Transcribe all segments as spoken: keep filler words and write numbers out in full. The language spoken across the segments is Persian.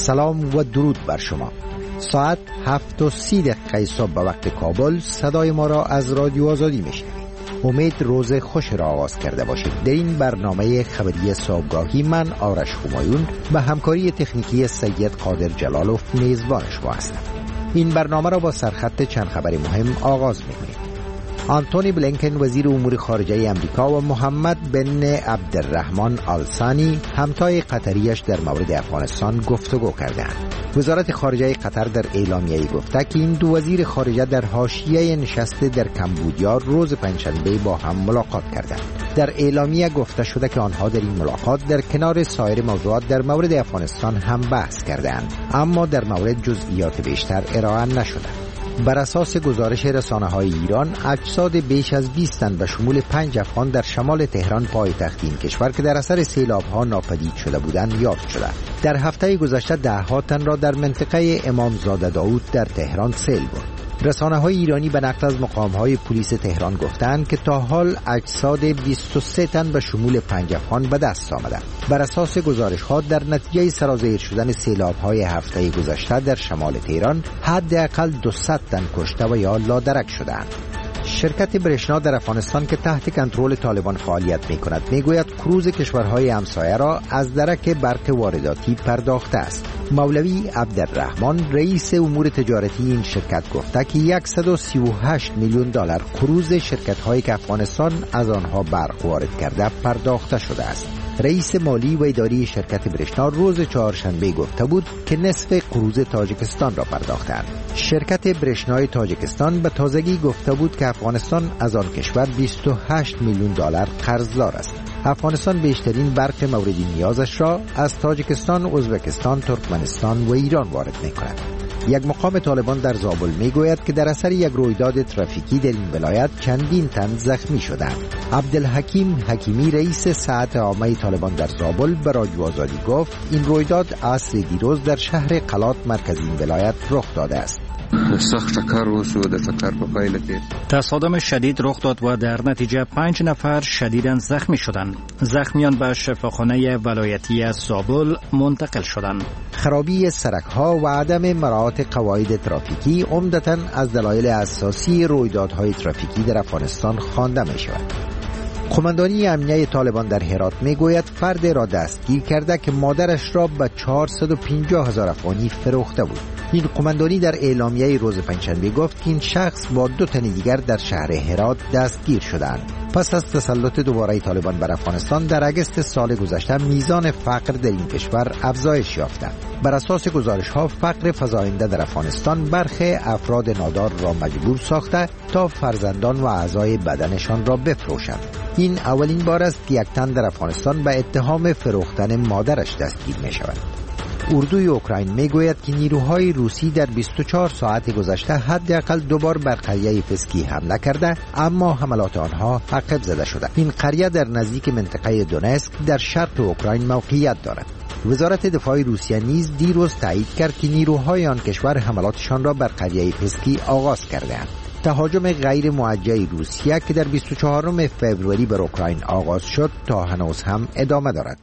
سلام و درود بر شما. ساعت هفت و سی دقیقه صبح به وقت کابل صدای ما را از رادیو آزادی میشنوید. امید روز خوش را آغاز کرده باشید. در این برنامه خبری صبحگاهی من آرش همایون به همکاری تکنیکی سید قادر جلالوف میزبان شما هستم. این برنامه را با سرخط چند خبر مهم آغاز می‌کنیم. آنتونی بلینکن وزیر امور خارجه امریکا و محمد بن عبدالرحمن آل ثانی همتای قطریش در مورد افغانستان گفتگو کردند. وزارت خارجه قطر در اعلامیه‌ای گفته که این دو وزیر خارجه در حاشیه نشست در کمبودیا روز پنجشنبه با هم ملاقات کردند. در اعلامیه گفته شده که آنها در این ملاقات در کنار سایر موضوعات در مورد افغانستان هم بحث کردند، اما در مورد جزئیات بیشتر ارائه نشده. بر اساس گزارش رسانه‌های ایران، اجساد بیش از بیست تن به شمول پنج افغان در شمال تهران پایتخت این کشور که در اثر سیلاب‌ها ناپدید شده بودند یافت شده. در هفته گذشته ده ها تن را در منطقه امامزاده داود در تهران سیل برد. رسانه‌های ایرانی به نقل از مقام‌های پلیس تهران گفتند که تا حال اجساد بیست و سه تن به شمول پنج افغان به دست آمده. بر اساس گزارش‌ها در نتیجه سرازیر شدن سیلاب‌های هفته گذشته در شمال تهران حداقل دویست تن کشته و یا لادرک شدند. شرکت برشنا در افغانستان که تحت کنترل طالبان فعالیت می‌کند میگوید کروز کشورهای همسایه را از درک برق وارداتی پرداخته است. مولوی عبدالرحمن رئیس امور تجارتی این شرکت گفته که صد و سی و هشت میلیون دلار کروز شرکت‌هایی که افغانستان از آنها برق وارد کرده پرداخته شده است. رئیس مالی و اداری شرکت برشنا روز چهارشنبه گفته بود که نصف قروض تاجیکستان را پرداختند. شرکت برشنای تاجیکستان به تازگی گفته بود که افغانستان از آن کشور بیست و هشت میلیون دلار قرضدار است. افغانستان بیشترین برق مورد نیازش را از تاجیکستان، ازبکستان، ترکمنستان و ایران وارد می‌کند. یک مقام طالبان در زابل میگوید که در اثر یک رویداد ترافیکی در این ولایت چندین تن زخمی شدند. عبدالحکیم حکیمی رئیس ساعت عامه طالبان در زابل به رادیو آزادی گفت این رویداد عصر دیروز در شهر قلات مرکز این ولایت رخ داده است. تصادم شدید رخ داد و در نتیجه پنج نفر شدیداً زخمی شدند. زخمیان به شفاخانه ولایتی از زابل منتقل شدند. خرابی سرک‌ها و عدم مراعات قواعد ترافیکی عمدتاً از دلایل اساسی رویدادهای ترافیکی در افغانستان خوانده می‌شود. قماندانی امنیه طالبان در هرات میگوید فرد را دستگیر کرده که مادرش را به چهارصد و پنجاه هزار افغانی فروخته بود. این قماندانی در اعلامیه روز پنجشنبه گفت که این شخص با دو تن دیگر در شهر هرات دستگیر شدند. پس از تسلط دوباره طالبان بر افغانستان در اگست سال گذشته میزان فقر در این کشور افزایش یافته. بر اساس گزارش‌ها فقر فزاینده در افغانستان برخی افراد نادار را مجبور ساخته تا فرزندان و اعضای بدنشان را بفروشند. این اولین بار است که یک تن در افغانستان به اتهام فروختن مادرش دستگیر می شود. اردوی اوکراین می گوید که نیروهای روسی در بیست و چهار ساعت گذشته حداقل دو بار بر قریه فسکی حمله کرده، اما حملات آنها عقب زده شده. این قریه در نزدیک منطقه دونسک در شرق اوکراین موقعیت دارد. وزارت دفاع روسیه نیز دیروز تایید کرد که نیروهای آن کشور حملاتشان را بر قریه فسکی آغاز کرده‌اند. تهاجم غیر موجه روسیه که در بیست و چهارم فوریه بر اوکراین آغاز شد تا هنوز هم ادامه دارد.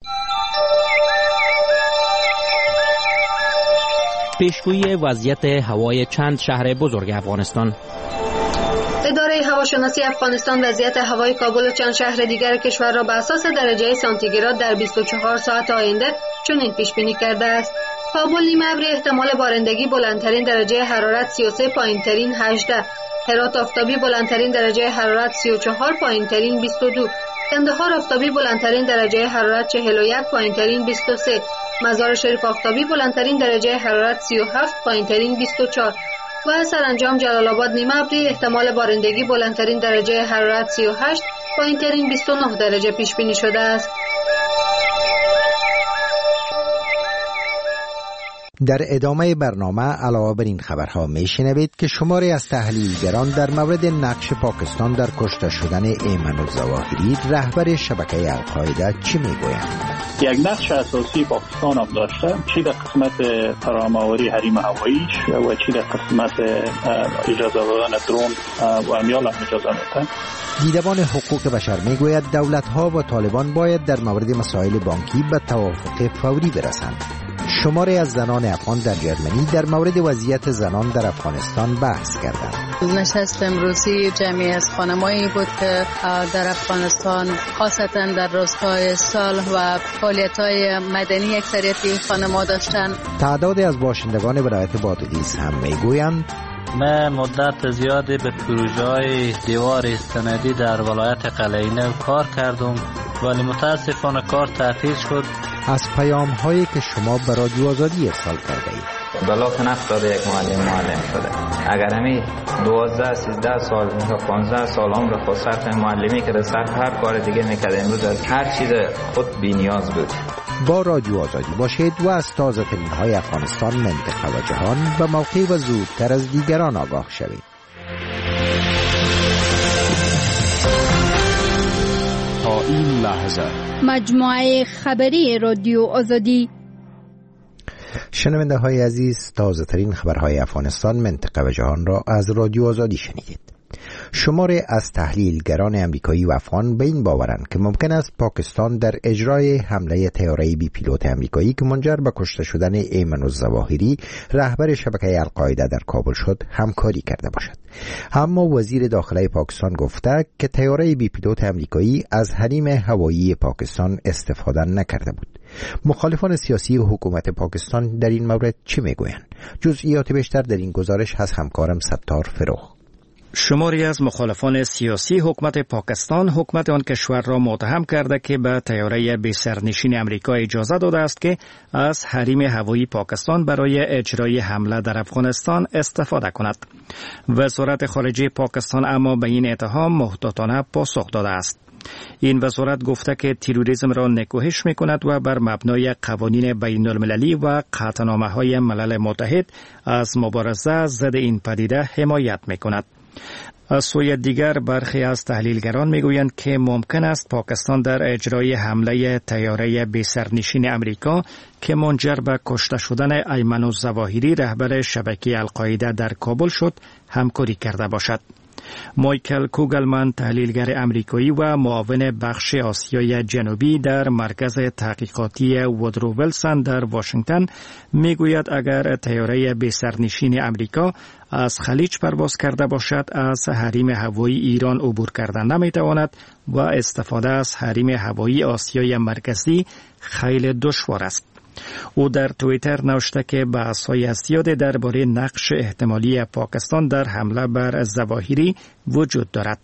پیشگویی وضعیت هوای چند شهر بزرگ افغانستان. اداره هواشناسی افغانستان وضعیت هوای کابل و چند شهر دیگر کشور را بر اساس درجه سانتیگراد در بیست و چهار ساعت آینده چنین پیش بینی کرده است: کابل نیمه ابری احتمال بارندگی بلندترین درجه حرارت سی و سه پایینترین هجده، هرات آفتابی بلندترین درجه حرارت سی و چهار پایینترین بیست و دو، قندهار آفتابی بلندترین درجه حرارت چهل و یک پایینترین بیست و سه، مزار شریف آفتابی بلندترین درجه حرارت سی و هفت پایینترین بیست و چهار و سرانجام جلال آباد نیمه ابری احتمال بارندگی بلندترین درجه حرارت سی و هشت پایینترین بیست و نه درجه پیش بینی شده است. در ادامه برنامه علاوه بر این خبرها میشنوید که شماری از تحلیلگران در مورد نقش پاکستان در کشته شدن ایمن الظواهری رهبر شبکه القاعده چی میگویند؟ یک نقش اساسی پاکستان هم داشته، چی در قسمت فرامآوری حریم هواییش و چی در قسمت اجازه دادن درون و امیال هم اجازه میده. دیدبان حقوق بشر میگوید دولت‌ها و طالبان باید در مورد مسائل بانکی به توافق فوری برسند. شماری از زنان افغان در جرمنی در مورد وضعیت زنان در افغانستان بحث کردند. نشست امروزی جمعی از خانمایی بود که در افغانستان خاصتا در روزهای سال و فعالیت‌های مدنی اکثریت خانم‌ها داشتند. تعدادی از باشندگان ولایت بادغیس هم میگویند من مدت زیادی به پروژه‌های دیوار سندی در ولایت قلعه‌نو کار کردم ولی متاسفانه کار تعطیل شد. از پیام هایی که شما به رادیو آزادی ارسال کرده اید. بلاک نفت داده یک معلم معلم شده. اگر همی دوازده سیزده سال یا پانزده سال عمر خود صرف معلمی که صرف هر کار دیگه میکرد، امروز از هر چیز خود بی نیاز بود. با رادیو آزادی باشید و از تازه ترین های افغانستان، منطقه و جهان به موقع و زودتر از دیگران آگاه شوید. تا این لحظه مجموعه خبری رادیو آزادی. شنونده های عزیز، تازه ترین خبرهای افغانستان، منطقه و جهان را از رادیو آزادی شنیدید. شماری از تحلیلگران امریکایی و افغان به این باورند که ممکن است پاکستان در اجرای حمله طیاره بی پیلوت امریکایی که منجر به کشته شدن ایمن الظواهری رهبر شبکه القاعده در کابل شد همکاری کرده باشد. اما وزیر داخله پاکستان گفته که طیاره بی پیلوت امریکایی از حریم هوایی پاکستان استفاده نکرده بود. مخالفان سیاسی حکومت پاکستان در این مورد چه میگویند؟ جزئیات بیشتر در این گزارش از همکارم ستار فروغ. شماری از مخالفان سیاسی حکومت پاکستان حکومت آن کشور را متهم کرده که به طیاره بی سرنشین امریکا اجازه داده است که از حریم هوایی پاکستان برای اجرای حمله در افغانستان استفاده کند. وزارت خارجه پاکستان اما به این اتهام محتاطانه پاسخ داده است. این وزارت گفته که تروریسم را نکوهش می کند و بر مبنای قوانین بین المللی و قطعنامه های ملل متحد از مبارزه ضد این پدیده حمایت می کند. از سوی دیگر برخی از تحلیلگران میگویند که ممکن است پاکستان در اجرای حمله طیاره بی سرنشین امریکا که منجر به کشته شدن ایمن الظواهری رهبر شبکه القاعده در کابل شد همکاری کرده باشد. مایکل کوگلمن، تحلیلگر امریکایی و معاون بخش آسیای جنوبی در مرکز تحقیقاتی وودرو ویلسون در واشنگتن میگوید اگر طیاره بی سرنشین امریکا از خلیج پرواز کرده باشد از حریم هوایی ایران عبور کردن نمیتواند و استفاده از حریم هوایی آسیای مرکزی خیلی دشوار است. او در توییتر نوشته که بحث‌های زیاد درباره نقش احتمالی پاکستان در حمله بر ظواهری وجود دارد.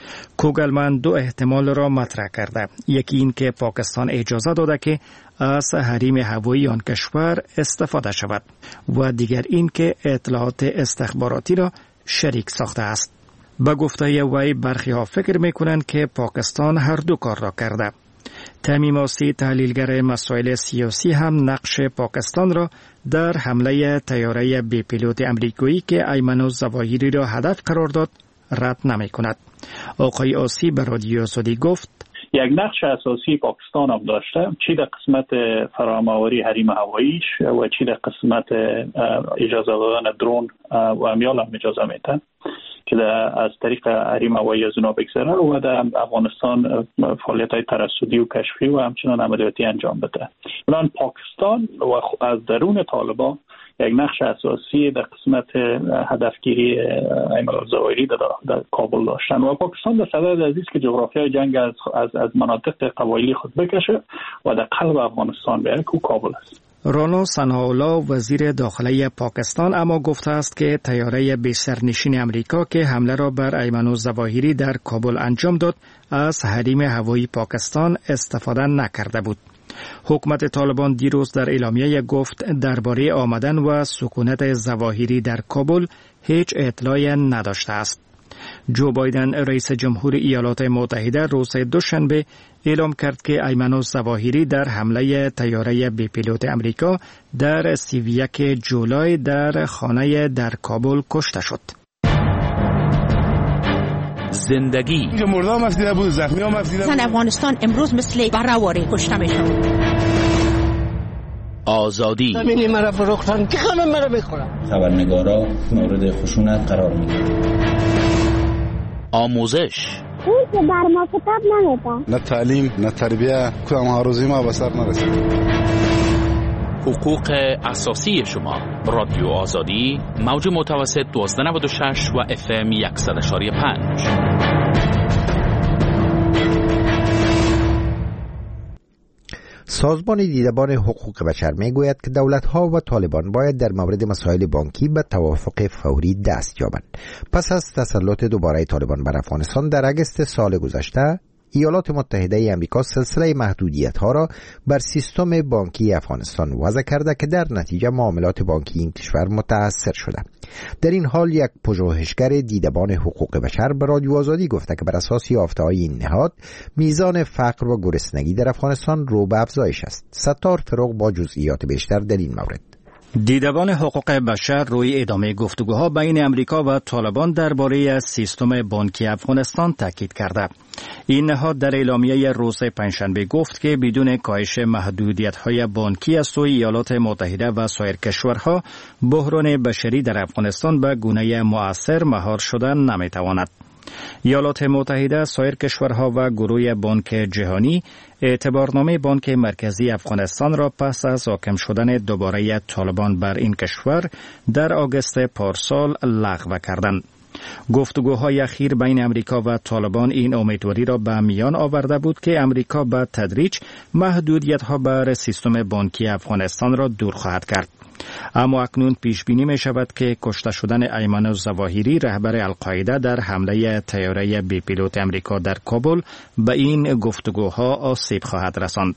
کوگلمن دو احتمال را مطرح کرده. یکی این که پاکستان اجازه داده که از حریم هوایی آن کشور استفاده شود و دیگر این که اطلاعات استخباراتی را شریک ساخته است. به گفته وی برخی ها فکر می‌کنند که پاکستان هر دو کار را کرده. تمیم آسی، تحلیلگر مسائل سیاسی هم نقش پاکستان را در حمله طیاره بی پیلوت امریکایی که ایمن الظواهری را هدف قرار داد رد نمی کند. آقای آسی به رادیو آزادی گفت یک نقش اساسی پاکستان هم داشته، چی در قسمت فرامآوری حریم هواییش و چی در قسمت اجازه دادن درون و امیال هم اجازه میتن که از طریق حریم هوایی از اونا بگذره و در افغانستان فعالیت‌های ترصدی و کشفی و همچنان عملیاتی انجام بده. الان پاکستان و از درون طالبان یک نقش اساسی در قسمت هدفگیری ایمن الظواهری در, در کابل داشتن و پاکستان در صدد عزیز که جغرافیای جنگ از از, از مناطق قبایلی خود بکشه و در قلب افغانستان بیاره که کابل است. رانا سنهاولا وزیر داخله پاکستان اما گفته است که طیاره بی سرنشین امریکا که حمله را بر ایمن الظواهری در کابل انجام داد از حریم هوایی پاکستان استفاده نکرده بود. حکومت طالبان دیروز در اعلامیه گفت درباره آمدن و سکونت ظواهری در کابل هیچ اطلاعی نداشته است. جو بایدن رئیس جمهور ایالات متحده روز دوشنبه اعلام کرد که ایمن الظواهری در حمله طیاره بی پیلوت امریکا در سی و یک جولای در خانه در کابل کشته شد. زندگی مردم افدیده بود، زخمی هم افدیده بود. زن افغانستان امروز مثل برهواری کشته میشد. آزادی زمینی مرا فروختن که همه مرا میخورن. خبرنگارا مورد خشونت قرار میگیرن. آموزش اون که بر ما کتاب نمیدن. نه تعلیم نه تربیه کدام ها روزی ما به سر نرسید. حقوق اساسی شما. رادیو آزادی موج متوسط دوازده نود و شش و اف ام صد و پنج. سازمان دیدبان حقوق بشر میگوید که دولت‌ها و طالبان باید در مورد مسائل بانکی به توافق فوری دست یابند. پس از تسلط دوباره طالبان بر افغانستان در اگست سال گذشته، ایالات متحده ای آمریکا سلسله محدودیت‌ها را بر سیستم بانکی افغانستان وضع کرده که در نتیجه معاملات بانکی این کشور متاثر شده. در این حال یک پژوهشگر دیدبان حقوق بشر به رادیو آزادی گفته که بر اساس یافته‌های این نهاد میزان فقر و گرسنگی در افغانستان رو به افزایش است. ستار فروغ با جزئیات بیشتر در این مورد. دیدبان حقوق بشر روی ادامه گفتگوها بین امریکا و طالبان درباره سیستم بانکی افغانستان تاکید کرده. این نهاد در اعلامیه روز پنجشنبه گفت که بدون کاهش محدودیت‌های بانکی از سوی ایالات متحده و سایر کشورها، بحران بشری در افغانستان به گونه مؤثر مهار شدن نمی‌تواند. ایالات متحده، سایر کشورها و گروه بانک جهانی اعتبارنامه بانک مرکزی افغانستان را پس از حاکم شدن دوباره طالبان بر این کشور در آگوست پارسال لغو کردند. گفتگوهای اخیر بین امریکا و طالبان این امیدواری را به میان آورده بود که امریکا به تدریج محدودیت‌ها بر سیستم بانکی افغانستان را دور خواهد کرد. اما اکنون پیش بینی می شود که کشته شدن ایمن الظواهری رهبر القاعده در حمله طیاره بی پیلوت امریکا در کابل به این گفتگوها آسیب خواهد رساند.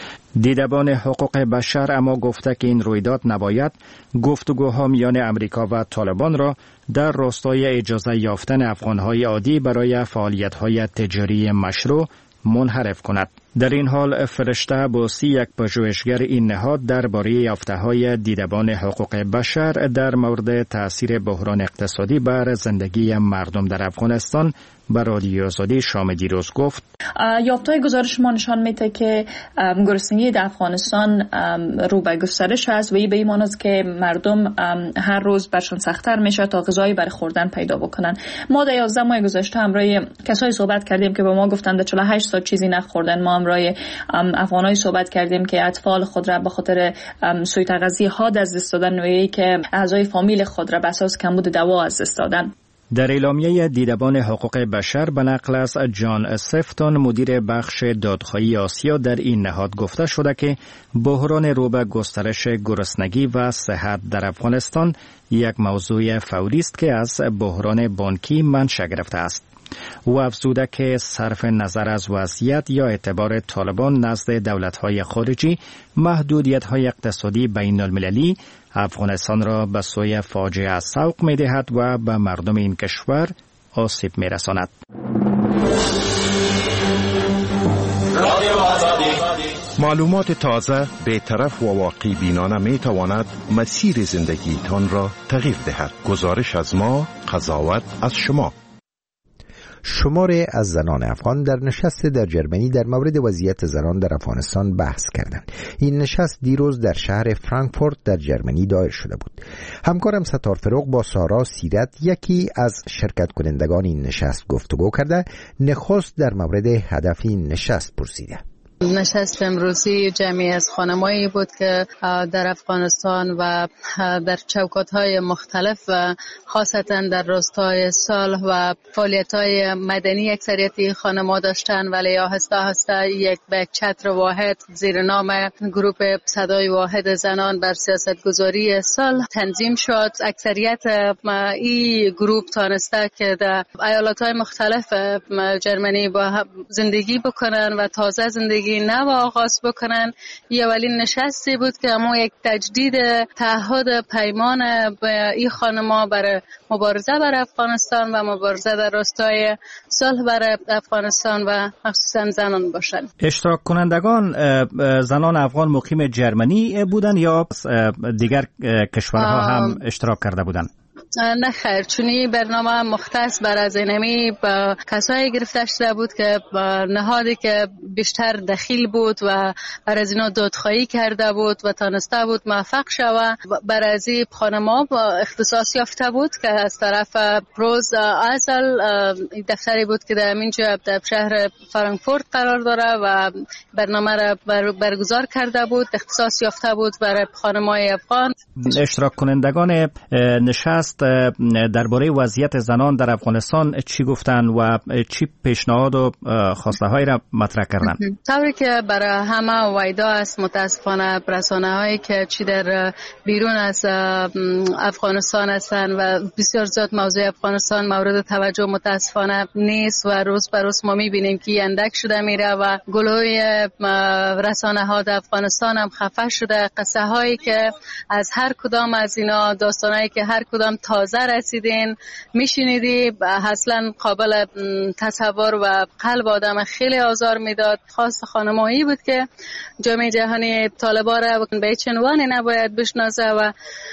دیدبان حقوق بشر اما گفته که این رویداد نباید گفتگوها میان امریکا و طالبان را در راستای اجازه یافتن افغانهای عادی برای فعالیت‌های تجاری مشروع منحرف کند. در این حال فرشته بوسی، یک پژوهشگر این نهاد، درباره یافته‌های دیدبان حقوق بشر در مورد تأثیر بحران اقتصادی بر زندگی مردم در افغانستان به رادیو آزادی شام دیروز گفت: یافته‌های گزارش ما نشان میده که گرسنگی در افغانستان رو به گسترش است و این به این معنی است که مردم هر روز برشان سخت‌تر میشه تا غذایی برای خوردن پیدا بکنن. ما در یازده ماه گذشته همراه کسایی صحبت کردیم که به ما گفتند چهل و هشت ساعت چیزی نخوردن. ما همراه افغانایی صحبت کردیم که اطفال خود را به خاطر سوء تغذیه ها از دست دادن و یکی که اعضای فامیل خود را به اساس کمبود دوا از دست دادن. در اعلامیه دیدبان حقوق بشر به نقل از جان سفتون، مدیر بخش دادخواهی آسیا، در این نهاد گفته شده که بحران رو به گسترش گرسنگی و صحت در افغانستان یک موضوع فوری است که از بحران بانکی منشأ گرفته است. او افزوده که صرف نظر از وضعیت یا اعتبار طالبان نزد دولت‌های خارجی، محدودیت‌های اقتصادی بین المللی افغانستان را به سوی فاجعه سوق می‌دهد و به مردم این کشور آسیب می‌رساند. معلومات تازه، بی‌طرف و واقع بینانه می‌تواند مسیر زندگیتان را تغییر دهد. گزارش از ما، قضاوت از شما. شماری از زنان افغان در نشست در جرمنی در مورد وضعیت زنان در افغانستان بحث کردند. این نشست دیروز در شهر فرانکفورت در جرمنی دایر شده بود. همکارم ستار فروغ با سارا سیرت، یکی از شرکت کنندگان این نشست، گفتگو کرده. نخست در مورد هدف این نشست پرسیده. نشست امروزی جمعی از خانمایی بود که در افغانستان و در چوکات‌های مختلف و خاصتا در راستای صلح و فعالیت‌های مدنی اکثریتی خانم‌ها داشتن، ولی آهسته آهسته یک به چتر واحد زیر نام گروه صدای واحد زنان بر سیاستگذاری صلح تنظیم شد. اکثریت این گروه تانسته که در ایالت‌های مختلف جرمنی با زندگی بکنن و تازه زندگی نو آغاز بکنن. یه اولین نشستی بود که اما یک تجدید تعهد پیمان به این خانم‌ها برای مبارزه برای افغانستان و مبارزه در راستای صلح برای افغانستان و خصوصا زنان باشن. اشتراک کنندگان زنان افغان مقیم جرمنی بودن یا دیگر کشورها هم اشتراک کرده بودن؟ نه خیر، چونی برنامه مختص بر از اینمی کسایی گرفته شده بود که نهادی که بیشتر دخیل بود و بر از اینا دادخواهی کرده بود و تانسته بود موفق شوه. بر از این خانما اختصاص یافته بود که از طرف روز ازل دفتری بود که در اینجا در شهر فرانکفورت قرار داره و برنامه را برگزار کرده بود. اختصاص یافته بود برای خانمای افغان. اشتراک کنندگان نشست درباره وضعیت زنان در افغانستان چی گفتن و چی پیشنهاد و خواسته هایی را مطرح کردن؟ طوری که برای همه وایدا است، متاسفانه رسانه هایی که چی در بیرون از افغانستان هستند و بسیار زیاد موضوع افغانستان مورد توجه متاسفانه نیست و روز به روز ما میبینیم که اندک شده میره و گلوی رسانه ها در افغانستان هم خفه شده. قصه هایی که از هر کدام از اینا، داستانایی که هر کدام تازه رسیدین میشنیدی، اصلا قابل تصور و قلب آدم خیلی آزار میداد. خاص خانمایی بود که جامعه جهانی طالبان را به هیچ عنوان نباید بشناسه و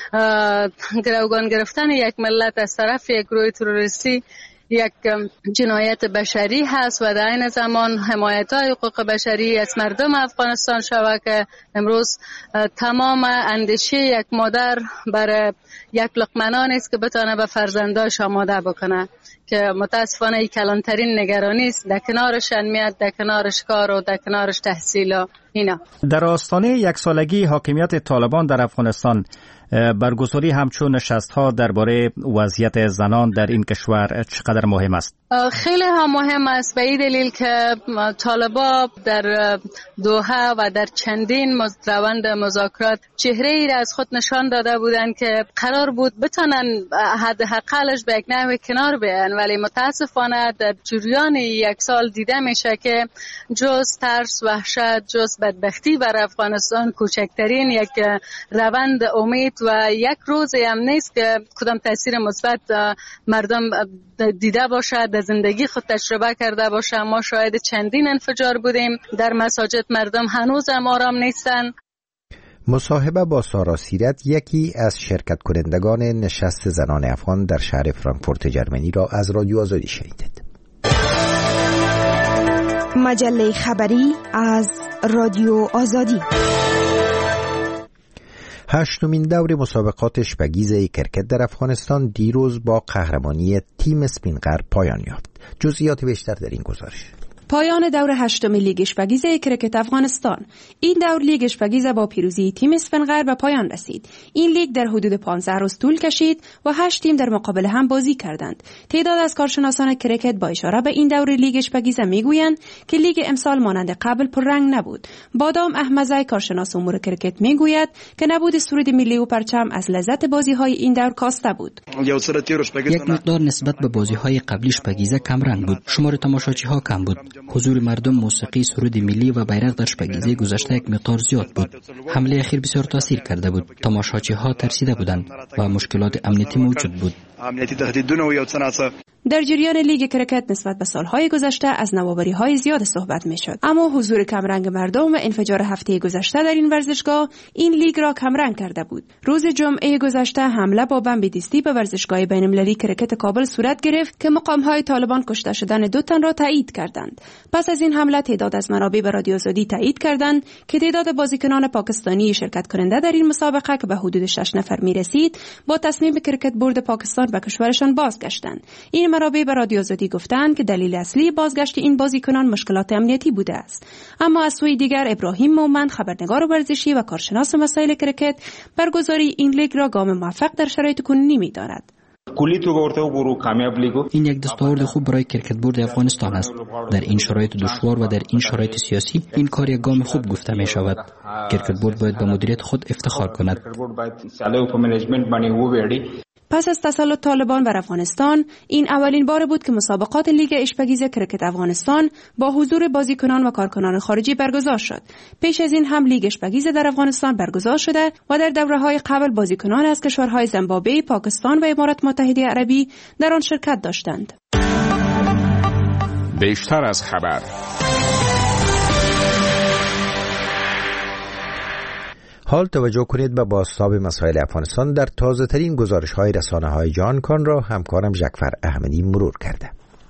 گروگان گرفتن یک ملت از طرف یک گروه تروریستی یک جنایت بشری هست و در این زمان حمایت های حقوق بشری از مردم افغانستان شود که امروز تمام اندیشه یک مادر برای یک لقمه نان است که بتانه به فرزنداش آماده بکنه، که متاسفانه این کلانترین نگرانی است. در کنارش امنیت، در کنارش کار و در کنارش تحصیل و اینا. در آستانه یک سالگی حاکمیت طالبان در افغانستان، برگزاری همچون نشست‌ها درباره وضعیت زنان در این کشور چقدر مهم است؟ خیلی هم مهم است به این دلیل که طالبان در دوحه و در چندین روند مذاکرات چهره ای را از خود نشان داده بودند که قرار بود بتونن حداقلش به یک نحو کنار بیان، ولی متاسفانه در جریان یک سال دیده میشه که جز ترس، وحشت، جز بدبختی بر افغانستان کوچکترین یک روند امید و یک روزی هم نیست که کدام تاثیر مثبت مردم دیده باشه، در زندگی خود تجربه کرده باشه. ما شاهد چندین انفجار بودیم در مساجد، مردم هنوز هم آرام نیستن. مصاحبه با سارا سیرت، یکی از شرکت کنندگان نشست زنان افغان در شهر فرانکفورت جرمنی، را از رادیو آزادی شنیدید. مجله خبری از رادیو آزادی. هشتمین دور مسابقات اشپگیز کرکت در افغانستان دیروز با قهرمانی تیم اسپینقر پایان یافت. جزئیات بیشتر در این گزارش. پایان دور هشتم لیگ اشپگیز کرکت افغانستان. این دور لیگ اشپگیز با پیروزی تیم اسفنقر به پایان رسید. این لیگ در حدود پانزده روز طول کشید و هشت تیم در مقابل هم بازی کردند. تعداد از کارشناسان کرکت با اشاره به این دور لیگ اشپگیز میگویند که لیگ امسال مانند قبل پررنگ نبود. بادام احمدزی، کارشناس امور کرکت، میگوید که نبود سرود ملی و پرچم از لذت بازی‌های این دور کاسته بود. یک مقدار نسبت به بازی‌های قبلی اشپگیز کم رنگ بود. شمار تماشاچی‌ها کم بود. حضور مردم، موسیقی، سرود ملی و بیرق در اشپگیزی گذشته یک مقدار زیاد بود. حمله اخیر بسیار تاثیر کرده بود. تماشاچی‌ها ترسیده بودند و مشکلات امنیتی موجود بود. در جریان لیگ کرکت نسبت به سالهای گذشته از نوآوری‌های زیاد صحبت می‌شد، اما حضور کمرنگ مردم و انفجار هفته گذشته در این ورزشگاه این لیگ را کمرنگ کرده بود. روز جمعه گذشته حمله با بمب دیستی به ورزشگاه بین‌المللی کرکت کابل صورت گرفت که مقام‌های طالبان کشته شدن دو تن را تایید کردند. پس از این حمله تعداد از منابع به رادیو آزادی تایید کردند که تعداد بازیکنان پاکستانی شرکت کننده در این مسابقه که به حدود شش نفر می‌رسید با تصمیم کرکت بورد پاکستان به کشورشان بازگشتند. این منابع به رادیو آزادی گفتند که دلیل اصلی بازگشت این بازیکنان مشکلات امنیتی بوده است. اما از سوی دیگر ابراهیم مومند، خبرنگار ورزشی و کارشناس مسائل کرکت، برگزاری این لیگ را گام موفق در شرایط کنونی می‌داند. این یک دستاورد خوب برای کرکت بورد افغانستان است. در این شرایط دشوار و در این شرایط سیاسی این کار یک گام خوب گفته می شود. کرکت بورد باید به مدیریت خود افتخار کند. پس از تسلط طالبان بر افغانستان، این اولین بار بود که مسابقات لیگ اشپگیز کرکت افغانستان با حضور بازیکنان و کارکنان خارجی برگزار شد. پیش از این هم لیگ اشپگیز در افغانستان برگزار شده و در دوره‌های قبل بازیکنان از کشورهای زیمبابوه، پاکستان و امارات متحده عربی در آن شرکت داشتند. بیشتر از خبر. حال توجه کنید به بازتاب مسائل افغانستان در تازه ترین گزارش های رسانه های جهان. کان را همکارم ژکفر احمدی مرور کرده.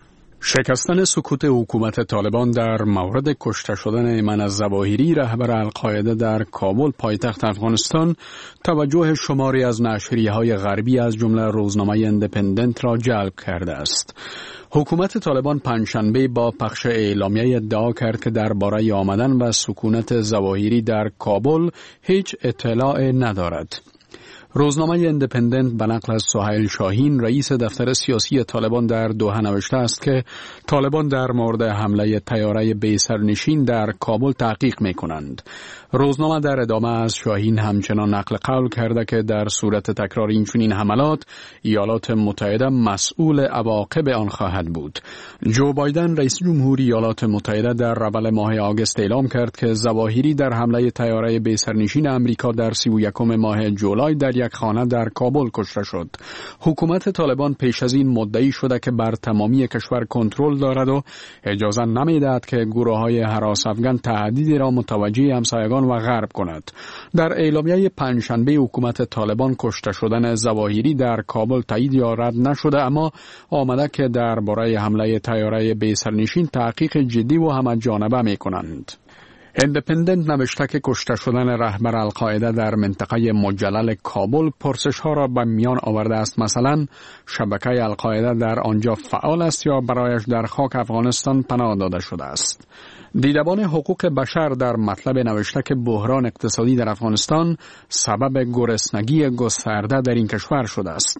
شکستن سکوت حکومت طالبان در مورد کشته شدن ایمن الظواهری رهبر القاعده در کابل پایتخت افغانستان توجه شماری از نشریه‌های غربی از جمله روزنامه ایندیپندنت را جلب کرده است. حکومت طالبان پنجشنبه با پخش اعلامیه ادعا کرد که درباره آمدن و سکونت ظواهری در کابل هیچ اطلاع ندارد. روزنامه ایندیپندنت به نقل از سهیل شاهین رئیس دفتر سیاسی طالبان در دوحه نوشته است که طالبان در مورد حمله طیاره بی سرنشین در کابل تحقیق می کنند. روزنامه در ادامه از شاهین همچنان نقل قول کرده که در صورت تکرار این چنین حملات ایالات متحده مسئول عواقب آن خواهد بود. جو بایدن رئیس جمهوری ایالات متحده در اول ماه آگوست اعلام کرد که ظواهری در حمله طیاره بی سرنشین امریکا در سی و یکم ماه جولای در یک خانه در کابل کشته شد. حکومت طالبان پیش از این مدعی شده که بر تمامی کشور کنترل دارد و اجازه نمیدهد که گروه‌های هراس افغان تهدیدی را متوجه همسایگان و غرب کند. در اعلامیه پنجشنبه حکومت طالبان کشته شدن ظواهری در کابل تایید یا رد نشده، اما آمده که درباره حمله طیاره بی سرنشین تحقیق جدی و همه‌جانبه می‌کنند. ایندیپندنت نوشته که کشته شدن رهبر القاعده در منطقه مجلل کابل پرسش ها را به میان آورده است. مثلا شبکه القاعده در آنجا فعال است یا برایش در خاک افغانستان پناه داده شده است. دیدبان حقوق بشر در مطلب نوشته که بحران اقتصادی در افغانستان سبب گرسنگی گسترده در این کشور شده است.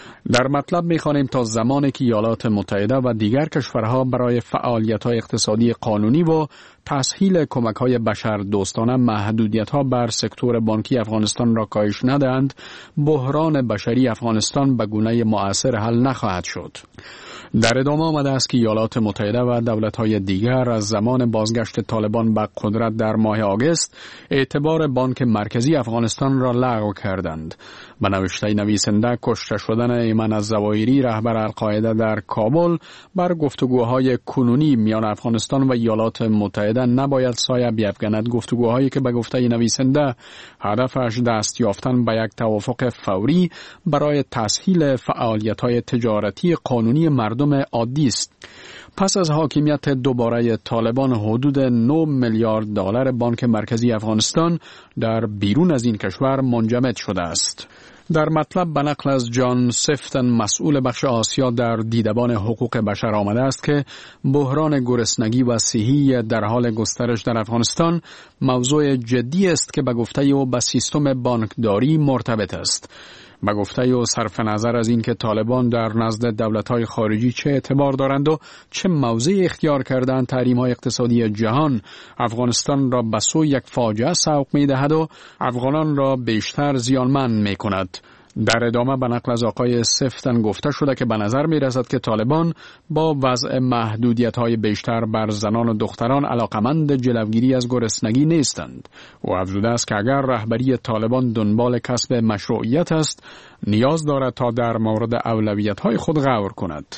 در مطلب می‌خوانیم تا زمانی که ایالات متحده و دیگر کشورها برای فعالیت‌های اقتصادی قانونی و تسهیل کمک‌های بشر دوستانه محدودیت‌ها بر سکتور بانکی افغانستان را کاهش ندهند، بحران بشری افغانستان به گونه مؤثر حل نخواهد شد. در ادامه آمده است که ایالات متحده و دولت‌های دیگر از زمان بازگشت طالبان به قدرت در ماه آگوست اعتبار بانک مرکزی افغانستان را لغو کردند. به نوشته نویسنده، کشته شدن ایمن الظواهری رهبر القاعده در کابل بر گفتگوهای کنونی میان افغانستان و ایالات متحده نباید سایه بیفکند. گفتگوهایی که به گفته نویسنده هدفش دست یافتن به یک توافق فوری برای تسهیل فعالیت‌های تجارتی قانونی مردم عادی است. پس از حاکمیت دوباره طالبان حدود نه میلیارد دلار بانک مرکزی افغانستان در بیرون از این کشور منجمد شده است. در مطلب به نقل از جان سفتن مسئول بخش آسیا در دیدبان حقوق بشر آمده است که بحران گرسنگی و صحی در حال گسترش در افغانستان موضوع جدی است که به گفته او به سیستم بانکداری مرتبط است. به گفته او صرف نظر از اینکه طالبان در نزد دولت‌های خارجی چه اعتبار دارند و چه موضعی اختیار کردند، تحریم‌های اقتصادی جهان افغانستان را به سوی یک فاجعه سوق می‌دهد و افغانان را بیشتر زیانمند می‌کند. در ادامه به نقل از آقای سفتن گفته شده که به نظر می رسد که طالبان با وضع محدودیت‌های بیشتر بر زنان و دختران علاقمند جلوگیری از گرسنگی نیستند. او افزوده است که اگر رهبری طالبان دنبال کسب مشروعیت است، نیاز دارد تا در مورد اولویت‌های خود غور کند.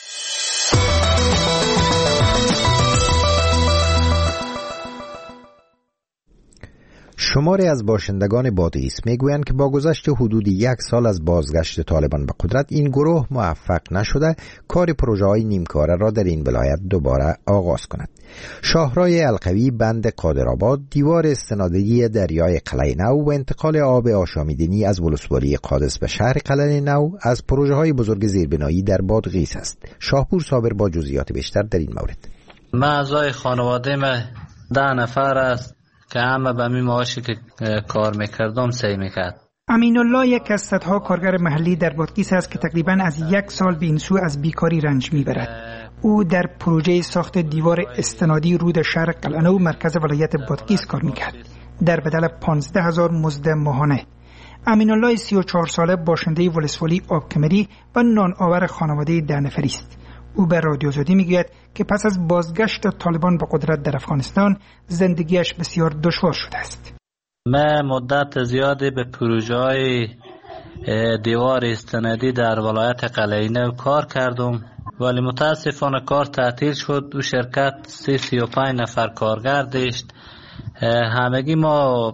شماری از باشندگان بادغیس میگویند که با گذشت حدود یک سال از بازگشت طالبان به قدرت، این گروه موفق نشده کار پروژه‌های نیمکاره را در این ولایت دوباره آغاز کند. شاهراه القوی، بند قادرآباد، دیوار استنادی دریای قلعه نو و انتقال آب آشامیدنی از ولسوالی قادس به شهر قلعه نو از پروژه‌های بزرگ زیربنایی در بادغیس است. شاهپور صابر با جزئیات بیشتر در این مورد. من اعضای خانواده ما ده نفر است که همه به می معاشی که کار میکردم سعی میکرد. امین الله یک از صدها کارگر محلی در بادغیس است که تقریبا از یک سال به این سو از بیکاری رنج میبرد. او در پروژه ساخت دیوار استنادی رود شهر قلعه نو مرکز ولایت بادغیس کار میکرد در بدل پانزده هزار مزد ماهانه. امین الله سی و چهار ساله باشنده ولسوالی آبکمری و نان آور خانواده ده نفری است. او به رادیو آزادی میگوید که پس از بازگشت طالبان به قدرت در افغانستان زندگیش بسیار دشوار شده است. من مدت زیادی به پروژه‌های دیوار استنادی در ولایت قلعه نو کار کردم، ولی متاسفانه کار تعطیل شد. او شرکت سی سی و پنج نفر کارگر داشت. همگی ما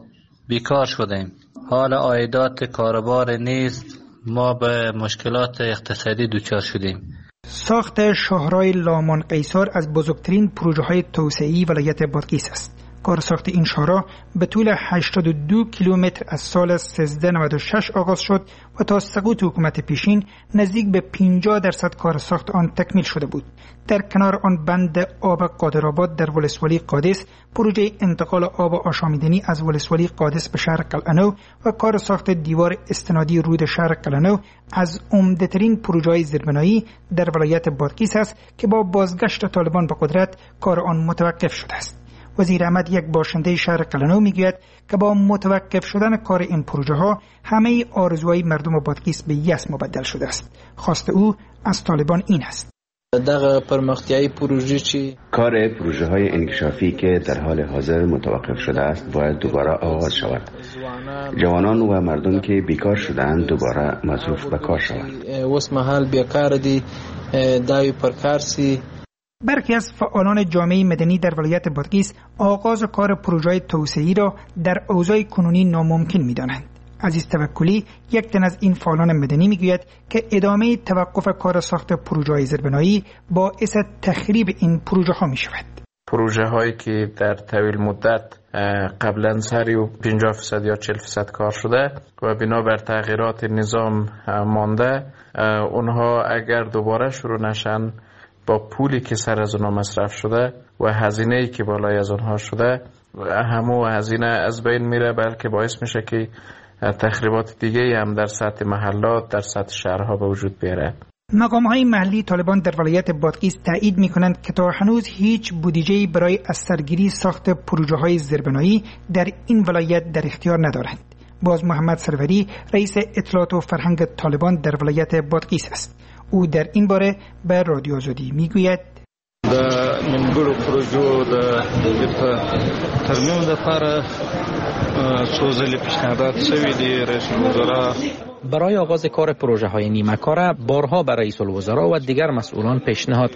بیکار شدیم. حال عایدات کاربار نیست، ما به مشکلات اقتصادی دچار شدیم. ساخت شاهراه لامان قیصر از بزرگترین پروژه های توسعه‌ای ولایت بادغیس است. کار ساخت این شاهراه به طول هشتاد و دو کیلومتر از سال سیزده نود و شش آغاز شد و تا سقوط حکومت پیشین نزدیک به پنجاه درصد کار ساخت آن تکمیل شده بود. در کنار آن بند آب قادرآباد در ولسوالی قادس، پروژه انتقال آب آشامیدنی از ولسوالی قادس به شهر قلعه‌نو و کار ساخت دیوار استنادی رود شهر قلعه‌نو از عمده‌ترین پروژه‌های زیربنایی در ولایت بادغیس است که با بازگشت طالبان به قدرت کار آن متوقف شده است. وزیر احمد، یک باشنده شهر قلعه‌نو، میگوید که با متوقف شدن کار این پروژه ها همه آرزوهای مردم بادغیس به یأس مبدل شده است. خواست او از طالبان این است: دغه پرمختیایی پروژه چی کار پروژه های انکشافی که در حال حاضر متوقف شده است باید دوباره آغاز شود. جوانان و مردم که بیکار شدند دوباره مصروف به کار شوند. وس محل بیکار دی دایو پرکارسی. برخی از فعالان جامعه مدنی در ولایت بادغیس آغاز کار پروژه توسعه‌ای را در اوضاع کنونی ناممکن می‌دانند. عزیز توکلی، یک تن از این فعالان مدنی، میگوید که ادامه توقف کار ساخت پروژه‌های زیربنایی باعث تخریب این پروژه‌ها می‌شود. پروژه هایی که در طویل مدت قبلا سری و پنجاه درصد یا چهل درصد کار شده و بنابر تغییرات نظام مانده، اونها اگر دوباره شروع نشن با پولی که سر از اونها مصرف شده و هزینه‌ای که بالای از اونها شده، همو هزینه از بین میره، بلکه باعث میشه که تخریبات دیگه هم در سطح محلات، در سطح شهرها به وجود بیاره. مقام‌های محلی طالبان در ولایت بادغیس تایید می‌کنند که تا هنوز هیچ بودجه‌ای برای از سرگیری ساخت پروژه‌های زیربنایی در این ولایت در اختیار ندارند. باز محمد سروری، رئیس اطلاعات و فرهنگ طالبان در ولایت بادغیس است. او در این باره به رادیو آزادی میگوید: د نیمګړو پروژو د ترمیم لپاره څو ځلې پیشنهادات شوي دي. رئیس الوزرا برای آغاز کار پروژه های نیمه کار بارها به رئیس الوزراء و دیگر مسئولان پیشنهاد